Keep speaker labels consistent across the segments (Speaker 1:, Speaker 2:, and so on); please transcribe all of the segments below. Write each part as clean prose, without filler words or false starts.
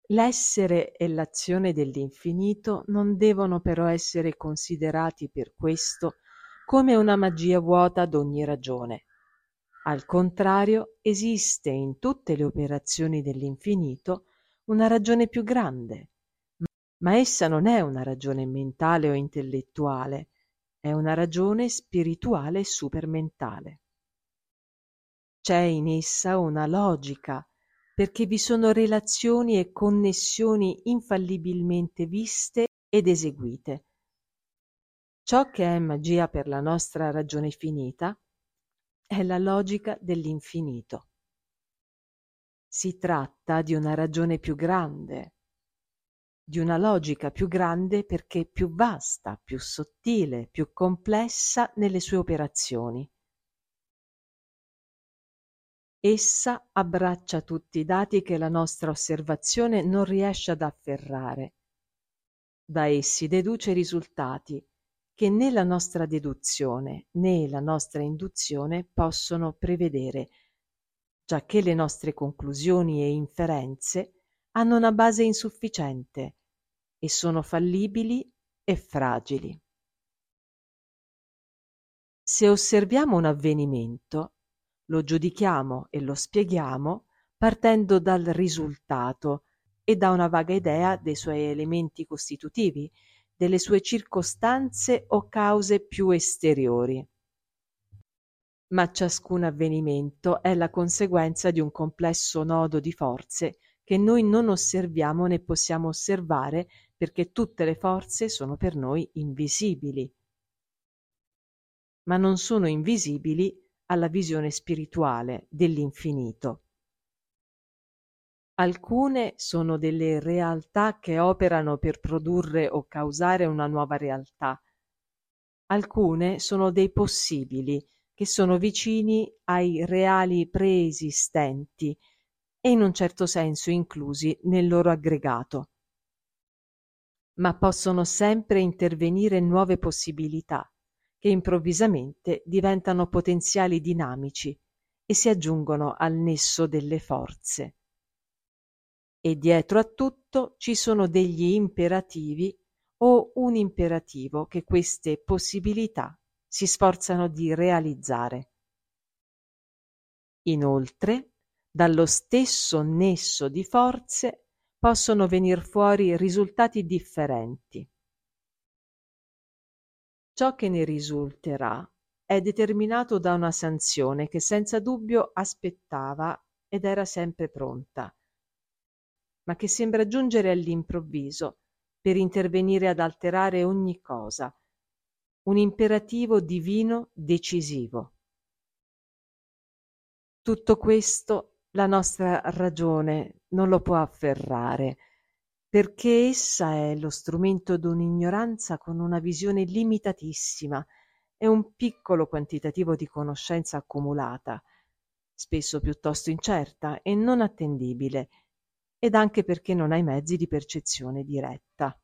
Speaker 1: L'essere e l'azione dell'infinito non devono però essere considerati per questo come una magia vuota ad ogni ragione. Al contrario, esiste in tutte le operazioni dell'infinito una ragione più grande, ma essa non è una ragione mentale o intellettuale, è una ragione spirituale supermentale. C'è in essa una logica, perché vi sono relazioni e connessioni infallibilmente viste ed eseguite. Ciò che è magia per la nostra ragione finita è la logica dell'infinito. Si tratta di una ragione più grande, di una logica più grande perché più vasta, più sottile, più complessa nelle sue operazioni. Essa abbraccia tutti i dati che la nostra osservazione non riesce ad afferrare. Da essi deduce risultati che né la nostra deduzione né la nostra induzione possono prevedere, giacché le nostre conclusioni e inferenze hanno una base insufficiente e sono fallibili e fragili. Se osserviamo un avvenimento, lo giudichiamo e lo spieghiamo partendo dal risultato e da una vaga idea dei suoi elementi costitutivi, delle sue circostanze o cause più esteriori. Ma ciascun avvenimento è la conseguenza di un complesso nodo di forze che noi non osserviamo né possiamo osservare perché tutte le forze sono per noi invisibili. Ma non sono invisibili alla visione spirituale dell'infinito. Alcune sono delle realtà che operano per produrre o causare una nuova realtà. Alcune sono dei possibili che sono vicini ai reali preesistenti e in un certo senso inclusi nel loro aggregato. Ma possono sempre intervenire nuove possibilità che improvvisamente diventano potenziali dinamici e si aggiungono al nesso delle forze. E dietro a tutto ci sono degli imperativi o un imperativo che queste possibilità si sforzano di realizzare. Inoltre, dallo stesso nesso di forze possono venir fuori risultati differenti. Ciò che ne risulterà è determinato da una sanzione che senza dubbio aspettava ed era sempre pronta, ma che sembra giungere all'improvviso per intervenire ad alterare ogni cosa, un imperativo divino decisivo. Tutto questo la nostra ragione non lo può afferrare, perché essa è lo strumento d'un'ignoranza con una visione limitatissima e un piccolo quantitativo di conoscenza accumulata, spesso piuttosto incerta e non attendibile, ed anche perché non ha i mezzi di percezione diretta.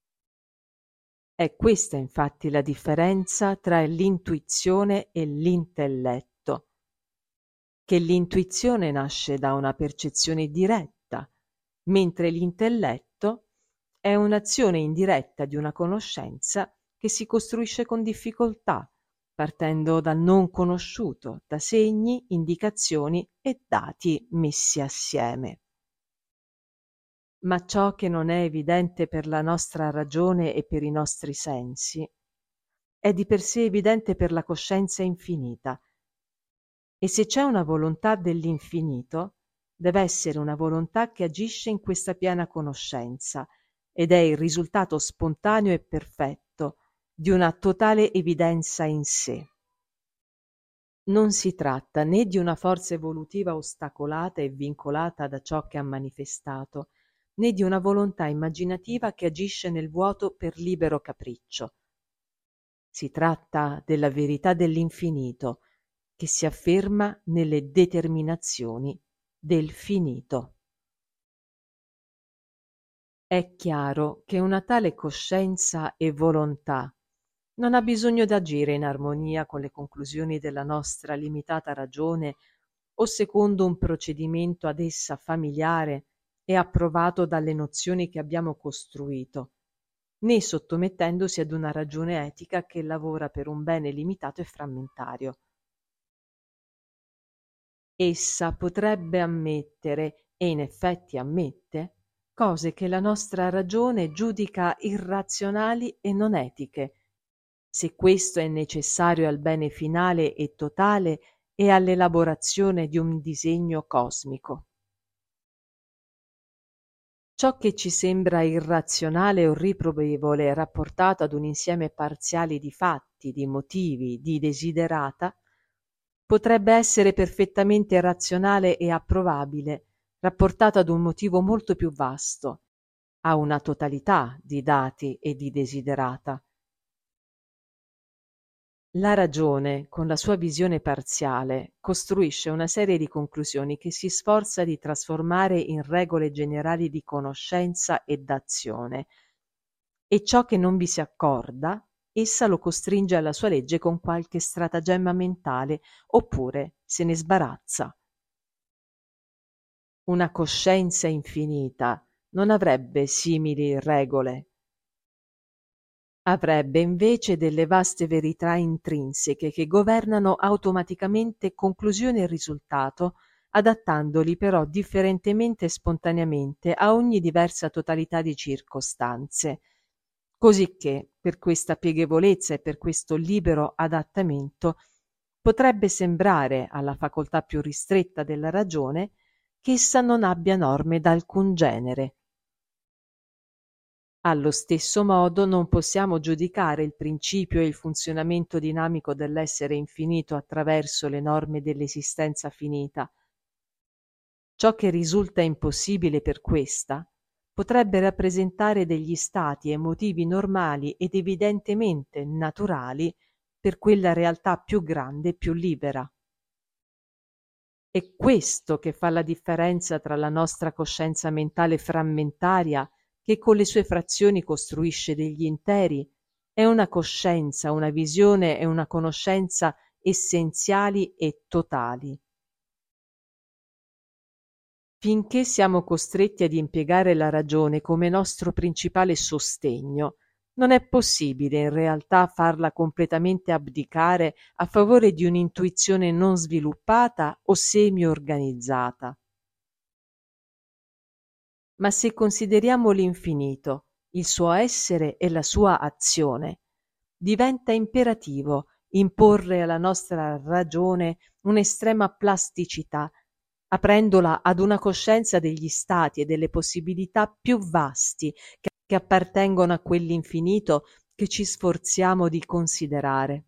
Speaker 1: È questa infatti la differenza tra l'intuizione e l'intelletto, che l'intuizione nasce da una percezione diretta, mentre l'intelletto è un'azione indiretta di una conoscenza che si costruisce con difficoltà, partendo dal non conosciuto, da segni, indicazioni e dati messi assieme. Ma ciò che non è evidente per la nostra ragione e per i nostri sensi è di per sé evidente per la coscienza infinita, e se c'è una volontà dell'infinito, deve essere una volontà che agisce in questa piena conoscenza ed è il risultato spontaneo e perfetto di una totale evidenza in sé. Non si tratta né di una forza evolutiva ostacolata e vincolata da ciò che ha manifestato, né di una volontà immaginativa che agisce nel vuoto per libero capriccio. Si tratta della verità dell'infinito, che si afferma nelle determinazioni del finito. È chiaro che una tale coscienza e volontà non ha bisogno d'agire in armonia con le conclusioni della nostra limitata ragione o secondo un procedimento ad essa familiare e approvato dalle nozioni che abbiamo costruito, né sottomettendosi ad una ragione etica che lavora per un bene limitato e frammentario. Essa potrebbe ammettere, e in effetti ammette, cose che la nostra ragione giudica irrazionali e non etiche, se questo è necessario al bene finale e totale e all'elaborazione di un disegno cosmico. Ciò che ci sembra irrazionale o riprovevole rapportato ad un insieme parziale di fatti, di motivi, di desiderata, potrebbe essere perfettamente razionale e approvabile, rapportato ad un motivo molto più vasto, a una totalità di dati e di desiderata. La ragione, con la sua visione parziale, costruisce una serie di conclusioni che si sforza di trasformare in regole generali di conoscenza e d'azione, e ciò che non vi si accorda, essa lo costringe alla sua legge con qualche stratagemma mentale, oppure se ne sbarazza. Una coscienza infinita non avrebbe simili regole. Avrebbe invece delle vaste verità intrinseche che governano automaticamente conclusione e risultato, adattandoli però differentemente e spontaneamente a ogni diversa totalità di circostanze, cosicché per questa piegevolezza e per questo libero adattamento potrebbe sembrare alla facoltà più ristretta della ragione che essa non abbia norme d'alcun genere. Allo stesso modo non possiamo giudicare il principio e il funzionamento dinamico dell'essere infinito attraverso le norme dell'esistenza finita. Ciò che risulta impossibile per questa potrebbe rappresentare degli stati emotivi normali ed evidentemente naturali per quella realtà più grande e più libera. È questo che fa la differenza tra la nostra coscienza mentale frammentaria, che con le sue frazioni costruisce degli interi, e una coscienza, una visione e una conoscenza essenziali e totali. Finché siamo costretti ad impiegare la ragione come nostro principale sostegno, non è possibile in realtà farla completamente abdicare a favore di un'intuizione non sviluppata o semi-organizzata. Ma se consideriamo l'infinito, il suo essere e la sua azione, diventa imperativo imporre alla nostra ragione un'estrema plasticità, aprendola ad una coscienza degli stati e delle possibilità più vasti che appartengono a quell'infinito che ci sforziamo di considerare.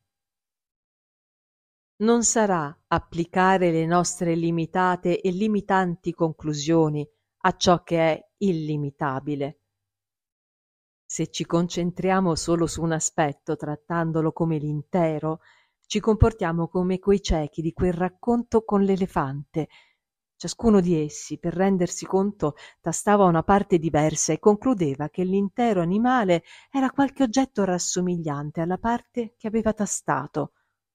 Speaker 1: Non sarà applicare le nostre limitate e limitanti conclusioni a ciò che è illimitabile. Se ci concentriamo solo su un aspetto, trattandolo come l'intero, ci comportiamo come quei ciechi di quel racconto con l'elefante. Ciascuno di essi, per rendersi conto, tastava una parte diversa e concludeva che l'intero animale era qualche oggetto rassomigliante alla parte che aveva tastato.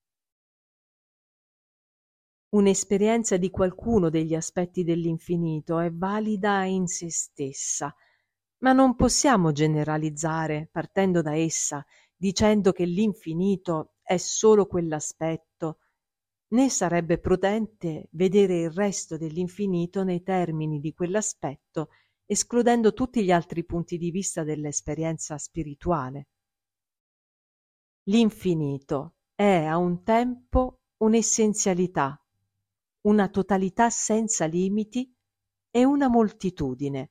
Speaker 1: Un'esperienza di qualcuno degli aspetti dell'infinito è valida in sé stessa, ma non possiamo generalizzare partendo da essa, dicendo che l'infinito è solo quell'aspetto, né sarebbe prudente vedere il resto dell'infinito nei termini di quell'aspetto, escludendo tutti gli altri punti di vista dell'esperienza spirituale. L'infinito è a un tempo un'essenzialità, una totalità senza limiti e una moltitudine.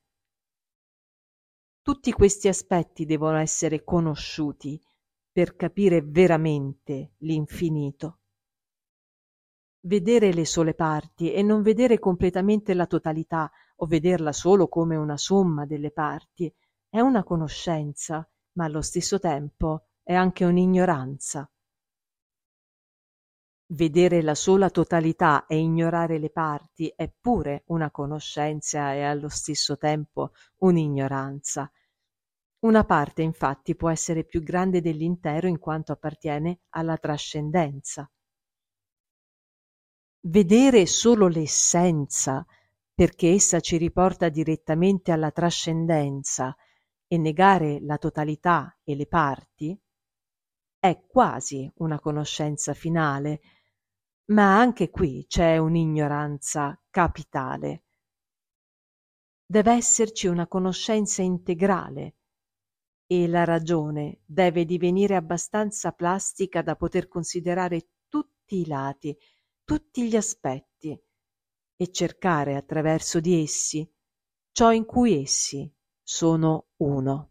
Speaker 1: Tutti questi aspetti devono essere conosciuti per capire veramente l'infinito. Vedere le sole parti e non vedere completamente la totalità o vederla solo come una somma delle parti è una conoscenza, ma allo stesso tempo è anche un'ignoranza. Vedere la sola totalità e ignorare le parti è pure una conoscenza e allo stesso tempo un'ignoranza. Una parte infatti può essere più grande dell'intero in quanto appartiene alla trascendenza. Vedere solo l'essenza perché essa ci riporta direttamente alla trascendenza, e negare la totalità e le parti è quasi una conoscenza finale, ma anche qui c'è un'ignoranza capitale. Deve esserci una conoscenza integrale e la ragione deve divenire abbastanza plastica da poter considerare tutti i lati, tutti gli aspetti e cercare attraverso di essi ciò in cui essi sono uno.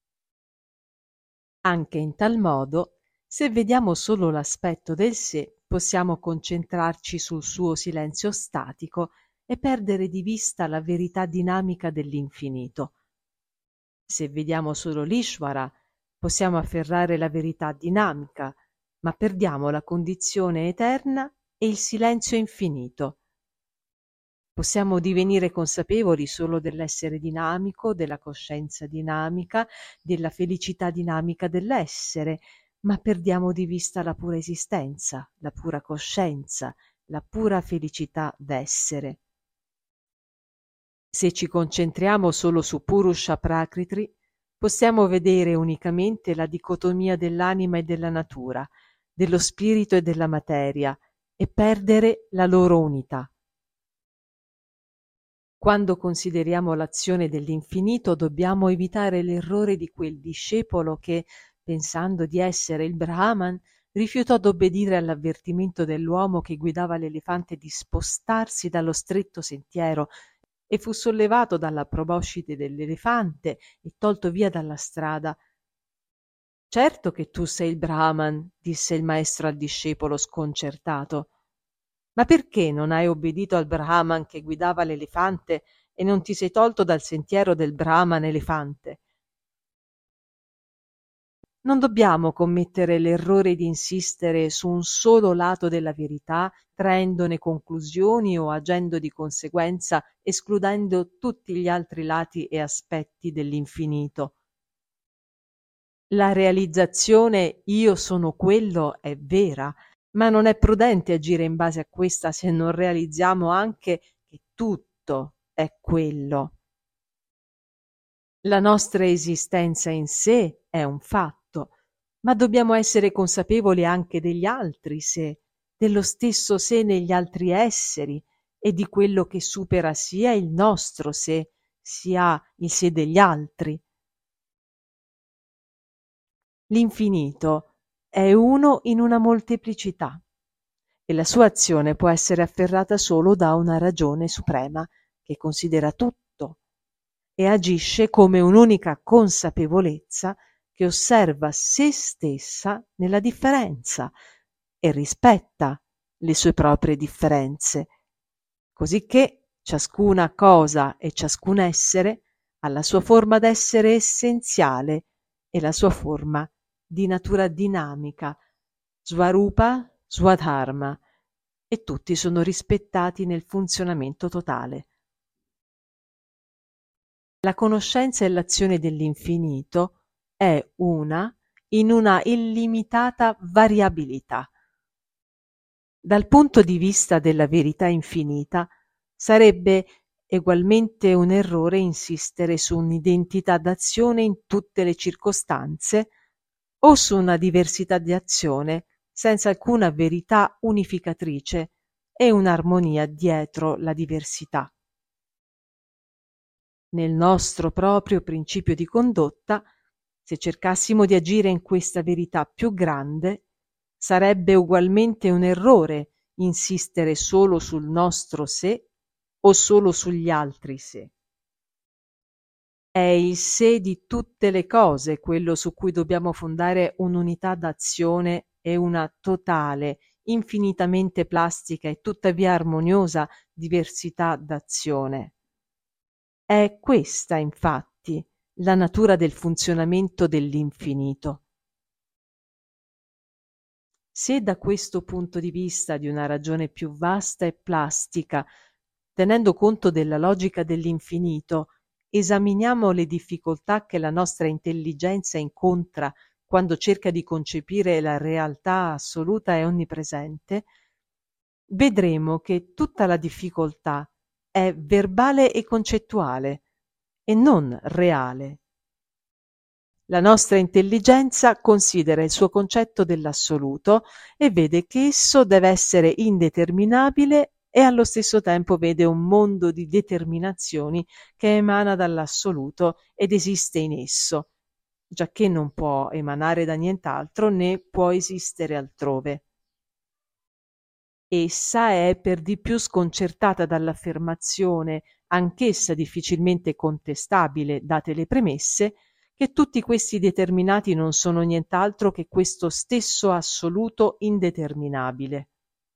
Speaker 1: Anche in tal modo, se vediamo solo l'aspetto del sé, possiamo concentrarci sul suo silenzio statico e perdere di vista la verità dinamica dell'infinito. Se vediamo solo l'Ishvara, possiamo afferrare la verità dinamica, ma perdiamo la condizione eterna e il silenzio infinito. Possiamo divenire consapevoli solo dell'essere dinamico, della coscienza dinamica, della felicità dinamica dell'essere, ma perdiamo di vista la pura esistenza, la pura coscienza, la pura felicità d'essere. Se ci concentriamo solo su Purusha Prakriti, possiamo vedere unicamente la dicotomia dell'anima e della natura, dello spirito e della materia, e perdere la loro unità. Quando consideriamo l'azione dell'infinito, dobbiamo evitare l'errore di quel discepolo che, pensando di essere il Brahman, rifiutò d'obbedire all'avvertimento dell'uomo che guidava l'elefante di spostarsi dallo stretto sentiero e fu sollevato dalla proboscide dell'elefante e tolto via dalla strada. Certo che tu sei il Brahman, disse il maestro al discepolo sconcertato. Ma perché non hai obbedito al Brahman che guidava l'elefante e non ti sei tolto dal sentiero del Brahman elefante? Non dobbiamo commettere l'errore di insistere su un solo lato della verità, traendone conclusioni o agendo di conseguenza, escludendo tutti gli altri lati e aspetti dell'infinito. La realizzazione io sono quello è vera, ma non è prudente agire in base a questa se non realizziamo anche che tutto è quello. La nostra esistenza in sé è un fatto, ma dobbiamo essere consapevoli anche degli altri sé, dello stesso sé negli altri esseri e di quello che supera sia il nostro sé, sia il sé degli altri. L'infinito è uno in una molteplicità e la sua azione può essere afferrata solo da una ragione suprema che considera tutto e agisce come un'unica consapevolezza che osserva se stessa nella differenza e rispetta le sue proprie differenze, cosicché ciascuna cosa e ciascun essere ha la sua forma d'essere essenziale e la sua forma di natura dinamica, Svarupa, Swadharma, e tutti sono rispettati nel funzionamento totale. La conoscenza e l'azione dell'infinito è una in una illimitata variabilità. Dal punto di vista della verità infinita, sarebbe egualmente un errore insistere su un'identità d'azione in tutte le circostanze o su una diversità di azione senza alcuna verità unificatrice e un'armonia dietro la diversità. Nel nostro proprio principio di condotta, se cercassimo di agire in questa verità più grande, sarebbe ugualmente un errore insistere solo sul nostro sé o solo sugli altri sé. È il sé di tutte le cose quello su cui dobbiamo fondare un'unità d'azione e una totale, infinitamente plastica e tuttavia armoniosa diversità d'azione. È questa, infatti, la natura del funzionamento dell'infinito. Se da questo punto di vista di una ragione più vasta e plastica, tenendo conto della logica dell'infinito, esaminiamo le difficoltà che la nostra intelligenza incontra quando cerca di concepire la realtà assoluta e onnipresente, vedremo che tutta la difficoltà è verbale e concettuale e non reale. La nostra intelligenza considera il suo concetto dell'assoluto e vede che esso deve essere indeterminabile e allo stesso tempo vede un mondo di determinazioni che emana dall'assoluto ed esiste in esso, giacché non può emanare da nient'altro né può esistere altrove. Essa è per di più sconcertata dall'affermazione, anch'essa difficilmente contestabile date le premesse, che tutti questi determinati non sono nient'altro che questo stesso assoluto indeterminabile.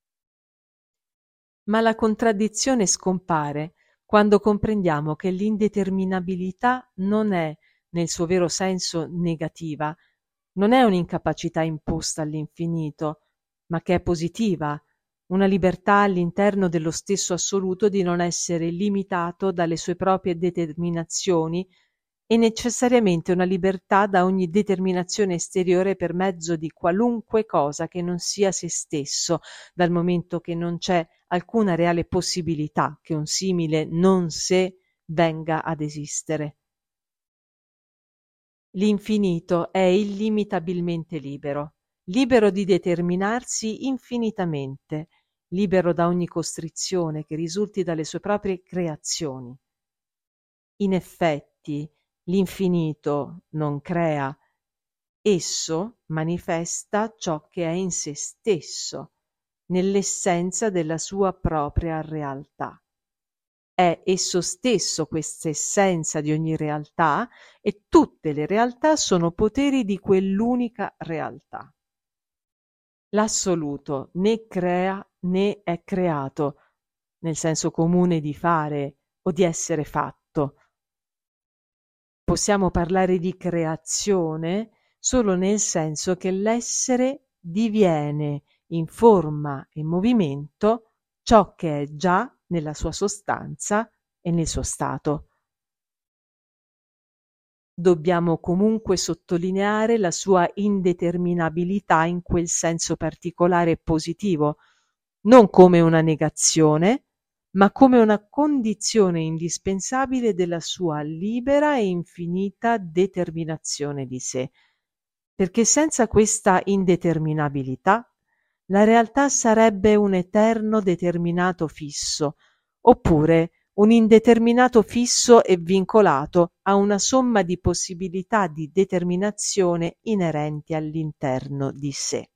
Speaker 1: Ma la contraddizione scompare quando comprendiamo che l'indeterminabilità non è, nel suo vero senso, negativa, non è un'incapacità imposta all'infinito, ma che è positiva, una libertà all'interno dello stesso assoluto di non essere limitato dalle sue proprie determinazioni e necessariamente una libertà da ogni determinazione esteriore per mezzo di qualunque cosa che non sia se stesso, dal momento che non c'è alcuna reale possibilità che un simile non sé venga ad esistere. L'infinito è illimitabilmente libero, libero di determinarsi infinitamente, libero da ogni costrizione che risulti dalle sue proprie creazioni. In effetti, l'infinito non crea, esso manifesta ciò che è in se stesso, nell'essenza della sua propria realtà. È esso stesso questa essenza di ogni realtà e tutte le realtà sono poteri di quell'unica realtà. L'assoluto né crea né è creato, nel senso comune di fare o di essere fatto. Possiamo parlare di creazione solo nel senso che l'essere diviene in forma e movimento ciò che è già nella sua sostanza e nel suo stato. Dobbiamo comunque sottolineare la sua indeterminabilità in quel senso particolare e positivo, non come una negazione, ma come una condizione indispensabile della sua libera e infinita determinazione di sé, perché senza questa indeterminabilità la realtà sarebbe un eterno determinato fisso, oppure un indeterminato fisso e vincolato a una somma di possibilità di determinazione inerenti all'interno di sé.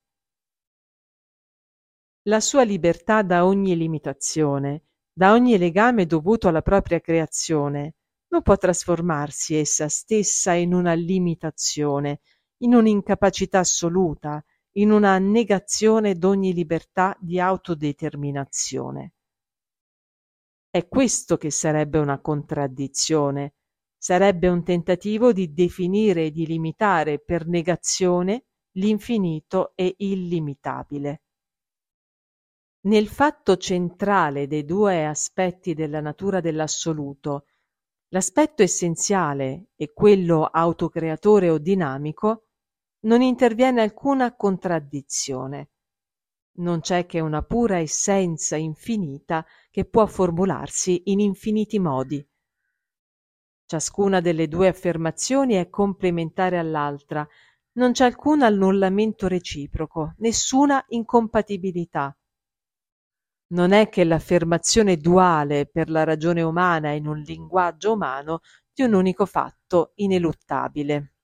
Speaker 1: La sua libertà da ogni limitazione, da ogni legame dovuto alla propria creazione, non può trasformarsi essa stessa in una limitazione, in un'incapacità assoluta, in una negazione d'ogni libertà di autodeterminazione. È questo che sarebbe una contraddizione, sarebbe un tentativo di definire e di limitare per negazione l'infinito e illimitabile. Nel fatto centrale dei due aspetti della natura dell'assoluto, l'aspetto essenziale e quello autocreatore o dinamico, non interviene alcuna contraddizione. Non c'è che una pura essenza infinita che può formularsi in infiniti modi. Ciascuna delle due affermazioni è complementare all'altra, non c'è alcun annullamento reciproco, nessuna incompatibilità. Non è che l'affermazione duale per la ragione umana in un linguaggio umano di un unico fatto ineluttabile.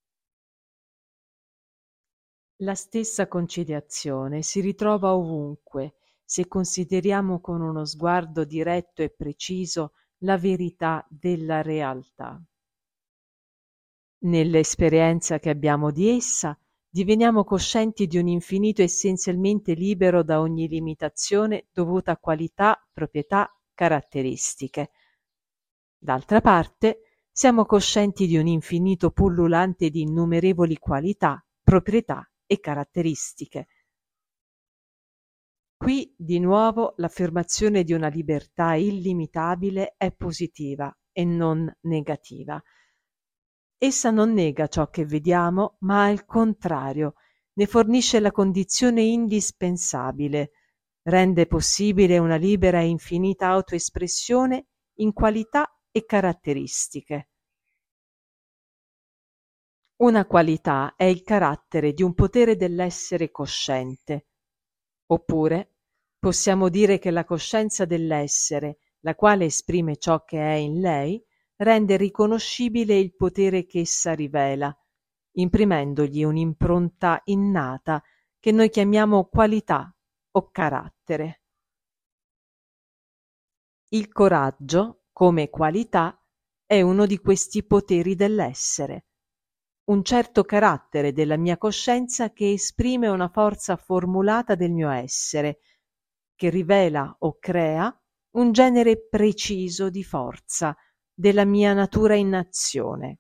Speaker 1: La stessa conciliazione si ritrova ovunque, se consideriamo con uno sguardo diretto e preciso la verità della realtà. Nell'esperienza che abbiamo di essa, diveniamo coscienti di un infinito essenzialmente libero da ogni limitazione dovuta a qualità, proprietà, caratteristiche. D'altra parte, siamo coscienti di un infinito pullulante di innumerevoli qualità, proprietà e caratteristiche. Qui, di nuovo, l'affermazione di una libertà illimitabile è positiva e non negativa. Essa non nega ciò che vediamo, ma al contrario, ne fornisce la condizione indispensabile. rende possibile una libera e infinita autoespressione in qualità e caratteristiche. Una qualità è il carattere di un potere dell'essere cosciente, oppure possiamo dire che la coscienza dell'essere, la quale esprime ciò che è in lei, rende riconoscibile il potere che essa rivela, imprimendogli un'impronta innata che noi chiamiamo qualità o carattere. Il coraggio, come qualità, è uno di questi poteri dell'essere, un certo carattere della mia coscienza che esprime una forza formulata del mio essere, che rivela o crea un genere preciso di forza della mia natura in azione.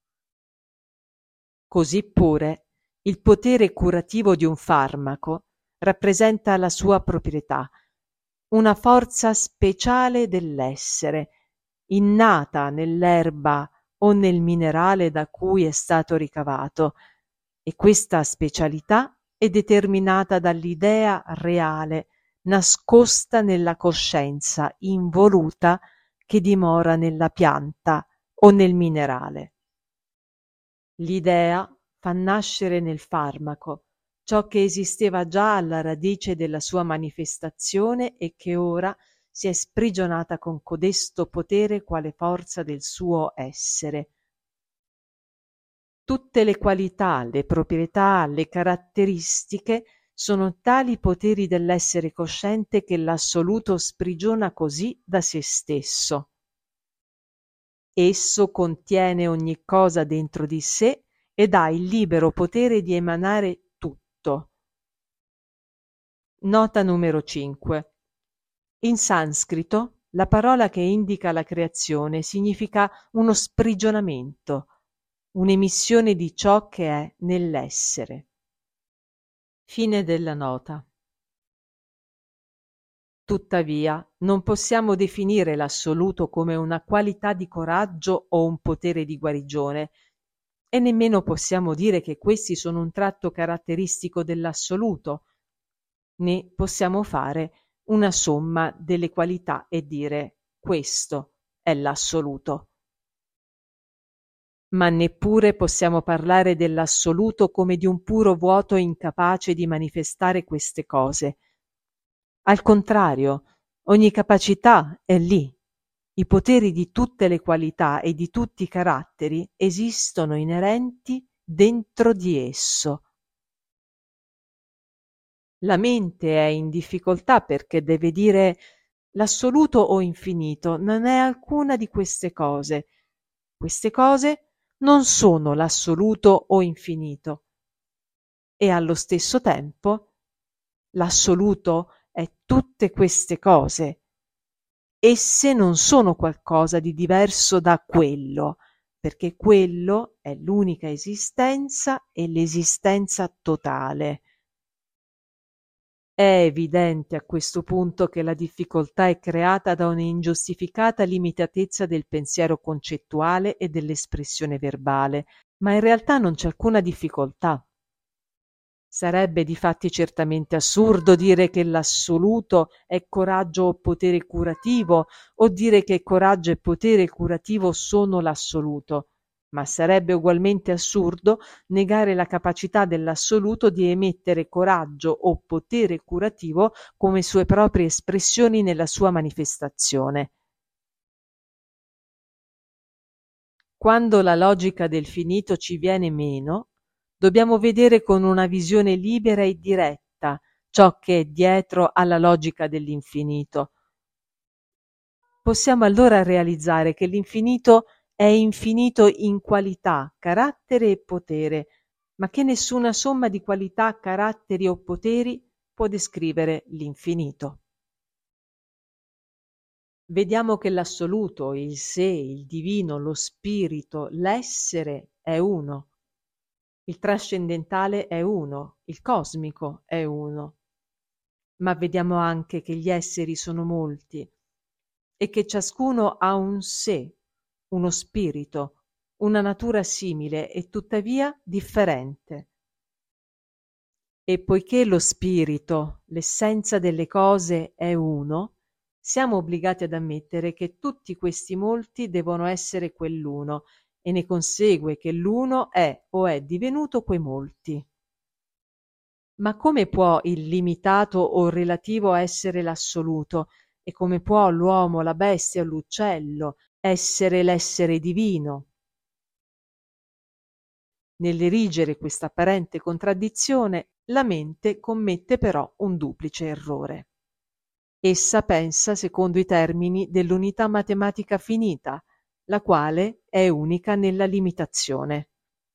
Speaker 1: Così pure il potere curativo di un farmaco rappresenta la sua proprietà, una forza speciale dell'essere, innata nell'erba o nel minerale da cui è stato ricavato, e questa specialità è determinata dall'idea reale nascosta nella coscienza involuta che dimora nella pianta o nel minerale. L'idea fa nascere nel farmaco ciò che esisteva già alla radice della sua manifestazione e che ora si è sprigionata con codesto potere quale forza del suo essere. Tutte le qualità, le proprietà, le caratteristiche sono tali poteri dell'essere cosciente che l'assoluto sprigiona così da se stesso. Esso contiene ogni cosa dentro di sé ed ha il libero potere di emanare tutto. Nota numero 5. In sanscrito la parola che indica la creazione significa uno sprigionamento, un'emissione di ciò che è nell'essere. Fine della nota. Tuttavia, non possiamo definire l'assoluto come una qualità di coraggio o un potere di guarigione, e nemmeno possiamo dire che questi sono un tratto caratteristico dell'assoluto, né possiamo fare una somma delle qualità e dire questo è l'assoluto. Ma neppure possiamo parlare dell'assoluto come di un puro vuoto incapace di manifestare queste cose. Al contrario, ogni capacità è lì. I poteri di tutte le qualità e di tutti i caratteri esistono inerenti dentro di esso. La mente è in difficoltà perché deve dire l'assoluto o infinito non è alcuna di queste cose. Queste cose non sono l'assoluto o infinito. E allo stesso tempo l'assoluto è tutte queste cose. Esse non sono qualcosa di diverso da quello, perché quello è l'unica esistenza e l'esistenza totale. È evidente a questo punto che la difficoltà è creata da un'ingiustificata limitatezza del pensiero concettuale e dell'espressione verbale, ma in realtà non c'è alcuna difficoltà. Sarebbe difatti certamente assurdo dire che l'assoluto è coraggio o potere curativo, o dire che coraggio e potere curativo sono l'assoluto, ma sarebbe ugualmente assurdo negare la capacità dell'assoluto di emettere coraggio o potere curativo come sue proprie espressioni nella sua manifestazione. Quando la logica del finito ci viene meno, dobbiamo vedere con una visione libera e diretta ciò che è dietro alla logica dell'infinito. Possiamo allora realizzare che l'infinito è infinito in qualità, carattere e potere, ma che nessuna somma di qualità, caratteri o poteri può descrivere l'infinito. Vediamo che l'assoluto, il sé, il divino, lo spirito, l'essere è uno. Il trascendentale è uno, il cosmico è uno. Ma vediamo anche che gli esseri sono molti e che ciascuno ha un sé, uno spirito, una natura simile e tuttavia differente. E poiché lo spirito, l'essenza delle cose, è uno, siamo obbligati ad ammettere che tutti questi molti devono essere quell'uno, e ne consegue che l'uno è o è divenuto quei molti. Ma come può il limitato o relativo essere l'assoluto? E come può l'uomo, la bestia o l'uccello essere l'essere divino? Nell'erigere questa apparente contraddizione, la mente commette però un duplice errore. Essa pensa secondo i termini dell'unità matematica finita, la quale è unica nella limitazione.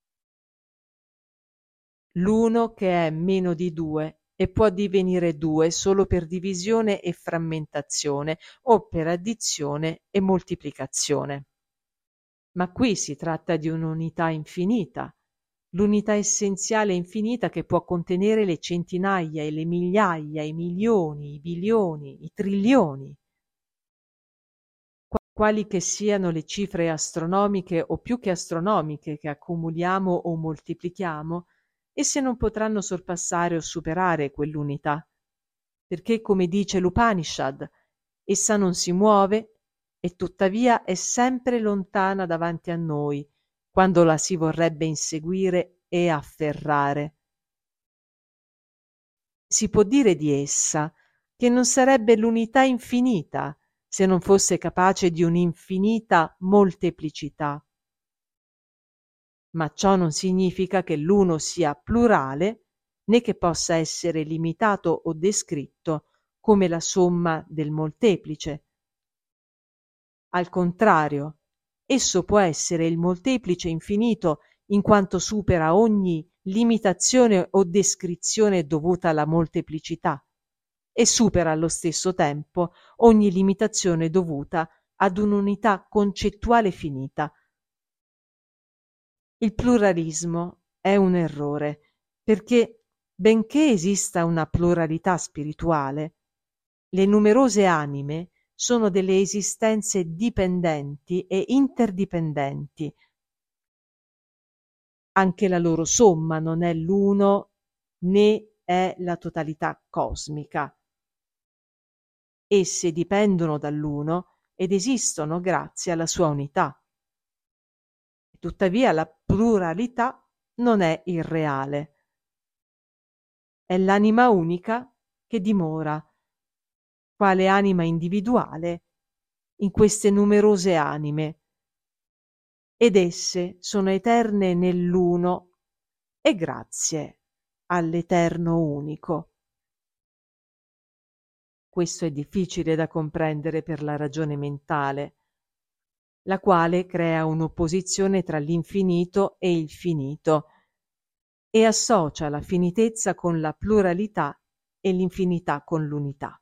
Speaker 1: L'uno che è meno di 2 e può divenire 2 solo per divisione e frammentazione o per addizione e moltiplicazione. Ma qui si tratta di un'unità infinita, l'unità essenziale infinita che può contenere le centinaia e le migliaia, i milioni, i bilioni, i trilioni. Quali che siano le cifre astronomiche o più che astronomiche che accumuliamo o moltiplichiamo, esse non potranno sorpassare o superare quell'unità, perché, come dice l'Upanishad, essa non si muove e tuttavia è sempre lontana davanti a noi, quando la si vorrebbe inseguire e afferrare. Si può dire di essa che non sarebbe l'unità infinita se non fosse capace di un'infinita molteplicità. Ma ciò non significa che l'uno sia plurale, né che possa essere limitato o descritto come la somma del molteplice. Al contrario, esso può essere il molteplice infinito in quanto supera ogni limitazione o descrizione dovuta alla molteplicità e supera allo stesso tempo ogni limitazione dovuta ad un'unità concettuale finita. Il pluralismo è un errore, perché, benché esista una pluralità spirituale, le numerose anime sono delle esistenze dipendenti e interdipendenti. Anche la loro somma non è l'uno né è la totalità cosmica. Esse dipendono dall'uno ed esistono grazie alla sua unità. Tuttavia la pluralità non è irreale. È l'anima unica che dimora, quale anima individuale, in queste numerose anime, ed esse sono eterne nell'uno e grazie all'Eterno unico. Questo è difficile da comprendere per la ragione mentale, la quale crea un'opposizione tra l'infinito e il finito e associa la finitezza con la pluralità e l'infinità con l'unità.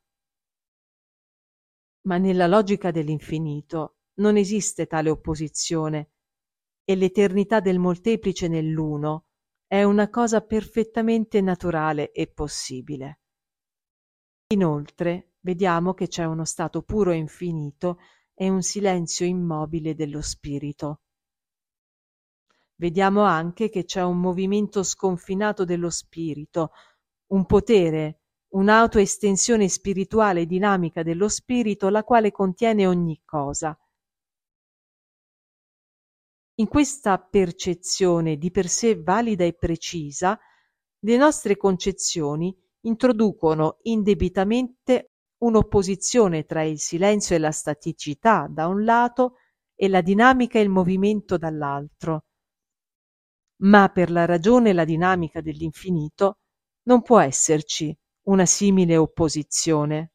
Speaker 1: Ma nella logica dell'infinito non esiste tale opposizione e l'eternità del molteplice nell'uno è una cosa perfettamente naturale e possibile. Inoltre, vediamo che c'è uno stato puro e infinito e un silenzio immobile dello spirito. Vediamo anche che c'è un movimento sconfinato dello spirito, un potere, un'autoestensione spirituale dinamica dello spirito, la quale contiene ogni cosa. In questa percezione di per sé valida e precisa, le nostre concezioni introducono indebitamente un'opposizione tra il silenzio e la staticità da un lato e la dinamica e il movimento dall'altro. Ma per la ragione e la dinamica dell'infinito non può esserci una simile opposizione.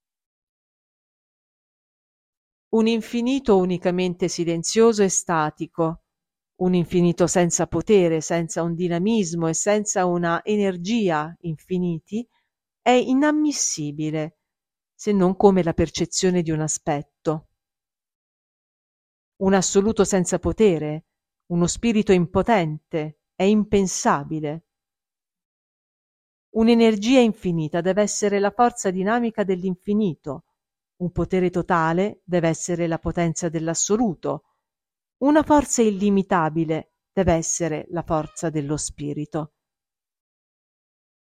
Speaker 1: Un infinito unicamente silenzioso e statico, un infinito senza potere, senza un dinamismo e senza una energia infiniti, è inammissibile, se non come la percezione di un aspetto. Un assoluto senza potere, uno spirito impotente, è impensabile. Un'energia infinita deve essere la forza dinamica dell'infinito, un potere totale deve essere la potenza dell'assoluto, una forza illimitabile deve essere la forza dello spirito.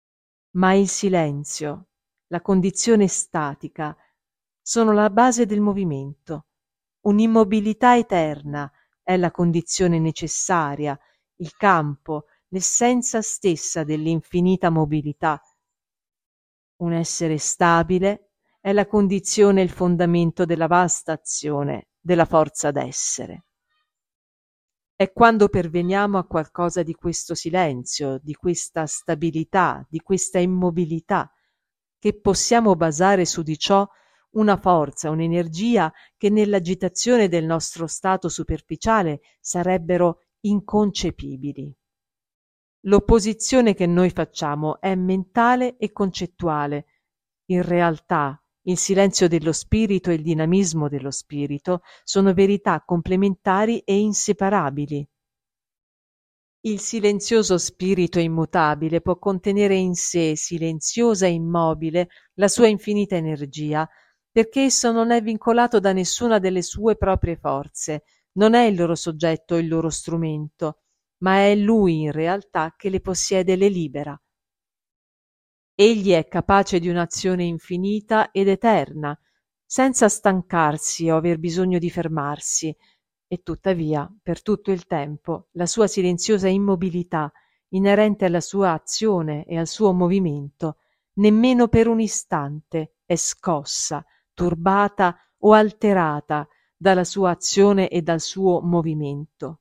Speaker 1: Ma il silenzio, la condizione statica, sono la base del movimento. Un'immobilità eterna è la condizione necessaria, il campo, l'essenza stessa dell'infinita mobilità. Un essere stabile è la condizione e il fondamento della vasta azione della forza d'essere. È quando perveniamo a qualcosa di questo silenzio, di questa stabilità, di questa immobilità, che possiamo basare su di ciò una forza, un'energia che nell'agitazione del nostro stato superficiale sarebbero inconcepibili. L'opposizione che noi facciamo è mentale e concettuale. In realtà, il silenzio dello spirito e il dinamismo dello spirito sono verità complementari e inseparabili. Il silenzioso spirito immutabile può contenere in sé, silenziosa e immobile, la sua infinita energia, perché esso non è vincolato da nessuna delle sue proprie forze, non è il loro soggetto o il loro strumento, ma è lui in realtà che le possiede e le libera. Egli è capace di un'azione infinita ed eterna, senza stancarsi o aver bisogno di fermarsi, e tuttavia, per tutto il tempo, la sua silenziosa immobilità, inerente alla sua azione e al suo movimento, nemmeno per un istante è scossa, turbata o alterata dalla sua azione e dal suo movimento.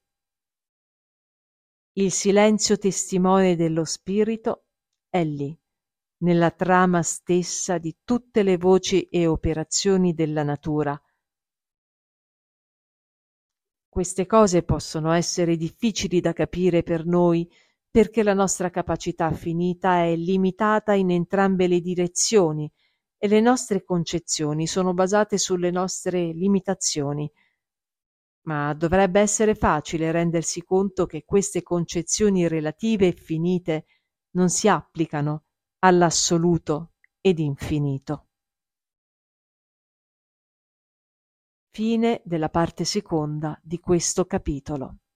Speaker 1: Il silenzio testimone dello spirito è lì, nella trama stessa di tutte le voci e operazioni della natura. Queste cose possono essere difficili da capire per noi perché la nostra capacità finita è limitata in entrambe le direzioni e le nostre concezioni sono basate sulle nostre limitazioni. Ma dovrebbe essere facile rendersi conto che queste concezioni relative e finite non si applicano all'assoluto ed infinito. Fine della parte seconda di questo capitolo.